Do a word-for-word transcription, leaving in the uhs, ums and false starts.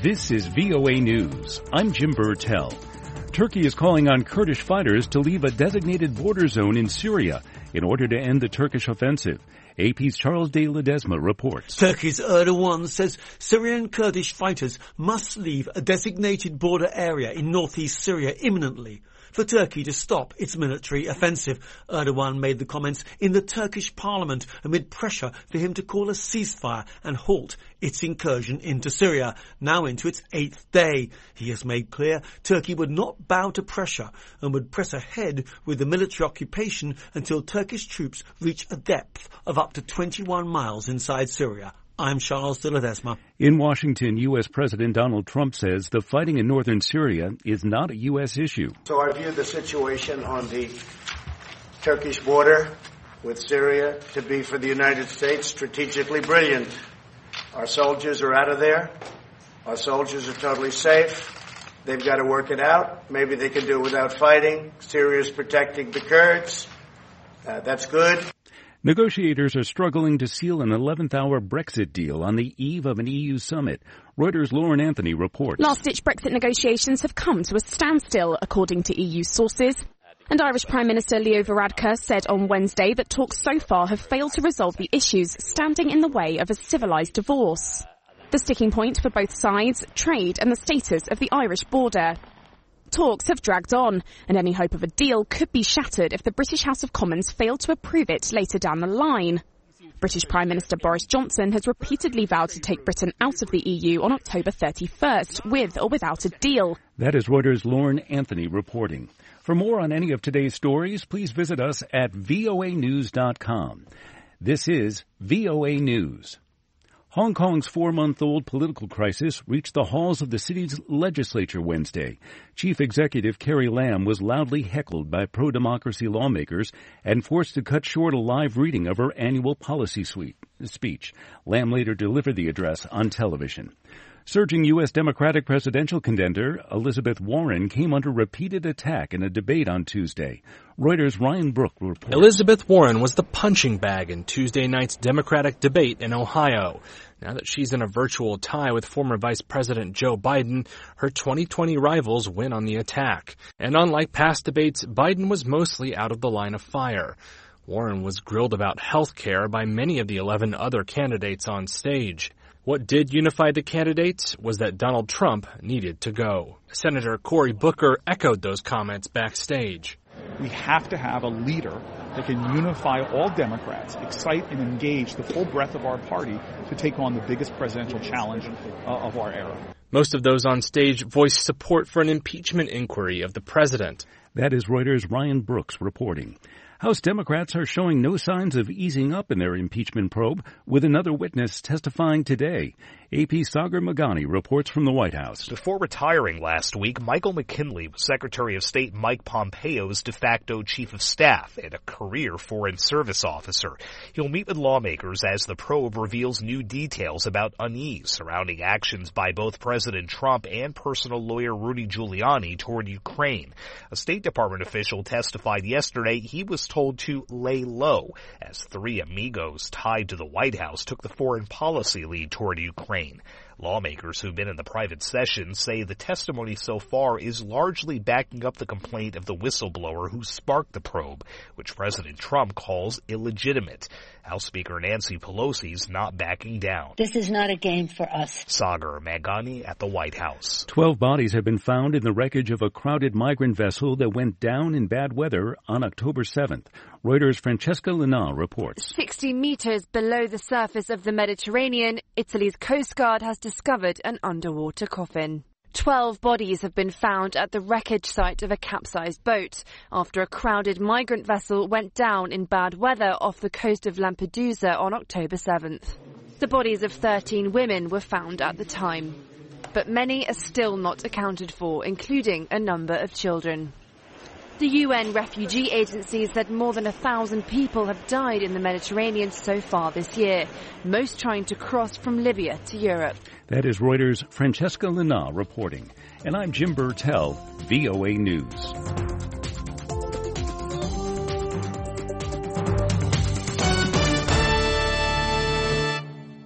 This is V O A News. I'm Jim Burtell. Turkey is calling on Kurdish fighters to leave a designated border zone in Syria in order to end the Turkish offensive. A P's Charles de Ledesma reports. Turkey's Erdogan says Syrian Kurdish fighters must leave a designated border area in northeast Syria imminently for Turkey to stop its military offensive. Erdogan made the comments in the Turkish parliament amid pressure for him to call a ceasefire and halt its incursion into Syria, now into its eighth day. He has made clear Turkey would not bow to pressure and would press ahead with the military occupation until Turkish troops reach a depth of up to twenty-one miles inside Syria. I'm Charles de Ledesma. In Washington, U S. President Donald Trump says the fighting in northern Syria is not a U S issue. So I view the situation on the Turkish border with Syria to be for the United States strategically brilliant. Our soldiers are out of there. Our soldiers are totally safe. They've got to work it out. Maybe they can do it without fighting. Syria's protecting the Kurds. Uh, that's good. Negotiators are struggling to seal an eleventh hour Brexit deal on the eve of an E U summit. Reuters' Lauren Anthony reports. Last-ditch Brexit negotiations have come to a standstill, according to E U sources. And Irish Prime Minister Leo Varadkar said on Wednesday that talks so far have failed to resolve the issues standing in the way of a civilised divorce. The sticking point for both sides, trade and the status of the Irish border. Talks have dragged on, and any hope of a deal could be shattered if the British House of Commons fail to approve it later down the line. British Prime Minister Boris Johnson has repeatedly vowed to take Britain out of the E U on October thirty-first, with or without a deal. That is Reuters' Lauren Anthony reporting. For more on any of today's stories, please visit us at V O A news dot com. This is V O A News. Hong Kong's four-month-old political crisis reached the halls of the city's legislature Wednesday. Chief Executive Carrie Lam was loudly heckled by pro-democracy lawmakers and forced to cut short a live reading of her annual policy suite, speech. Lam later delivered the address on television. Surging U S. Democratic presidential contender Elizabeth Warren came under repeated attack in a debate on Tuesday. Reuters' Ryan Brook reports. Elizabeth Warren was the punching bag in Tuesday night's Democratic debate in Ohio. Now that she's in a virtual tie with former Vice President Joe Biden, her twenty twenty rivals win on the attack. And unlike past debates, Biden was mostly out of the line of fire. Warren was grilled about health care by many of the eleven other candidates on stage. What did unify the candidates was that Donald Trump needed to go. Senator Cory Booker echoed those comments backstage. We have to have a leader that can unify all Democrats, excite and engage the full breadth of our party to take on the biggest presidential challenge uh, of our era. Most of those on stage voiced support for an impeachment inquiry of the president. That is Reuters' Ryan Brooks reporting. House Democrats are showing no signs of easing up in their impeachment probe, with another witness testifying today. A P's Sagar Meghani reports from the White House. Before retiring last week, Michael McKinley was Secretary of State Mike Pompeo's de facto chief of staff and a career Foreign Service officer. He'll meet with lawmakers as the probe reveals new details about unease surrounding actions by both President Trump and personal lawyer Rudy Giuliani toward Ukraine. A State Department official testified yesterday he was told to lay low as three amigos tied to the White House took the foreign policy lead toward Ukraine. Lawmakers who've been in the private session say the testimony so far is largely backing up the complaint of the whistleblower who sparked the probe, which President Trump calls illegitimate. House Speaker Nancy Pelosi's not backing down. This is not a game for us. Sagar Meghani at the White House. Twelve bodies have been found in the wreckage of a crowded migrant vessel that went down in bad weather on October seventh. Reuters' Francesca Lina reports. sixty meters below the surface of the Mediterranean, Italy's Coast Guard has discovered an underwater coffin. Twelve bodies have been found at the wreckage site of a capsized boat after a crowded migrant vessel went down in bad weather off the coast of Lampedusa on October seventh. The bodies of thirteen women were found at the time, but many are still not accounted for, including a number of children. The U N Refugee Agency said more than a thousand people have died in the Mediterranean so far this year, most trying to cross from Libya to Europe. That is Reuters' Francesca Lina reporting. And I'm Jim Burtell, V O A News.